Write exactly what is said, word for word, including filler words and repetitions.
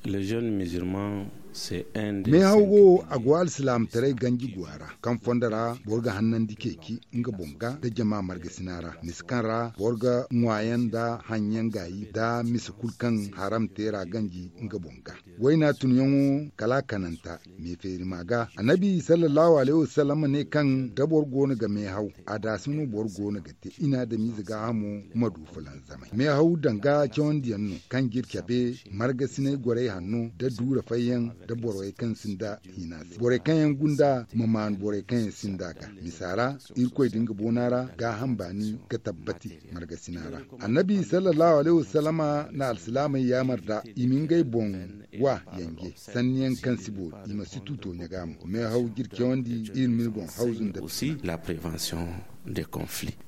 les jeunes musulmans c'est un des me hawgo agwal islam tare ganji gwara kan fondara borga hannan dikeki inga bonga da jama marga sinara niskanra borga ngwayan da hanyan gayi da misukul kan haram tera ganji inga bonga waina tunyangu kala kananta me feri maga annabi sallallahu alaihi wasallam ne kan da borgo na ga me haw ada sunu borgo na gate ina da miziga hamu kuma dufulan zamai me haw danga chon diyanno kan girkabe marga sinai gore hannu da dura fayyan da boroy kan sinda hinasi bore kan yan gunda maman bore kan sinda ka misara irkoy dinga bonara ga hambani ga tabbati marga sinara annabi sallallahu alaihi wasallama na alsilamai ya marda imingai bon wa yange sanniyan kan sibo ima situto nyagamu me haw girke wandi ilmi bon hawzun da aussi la prévention des conflits.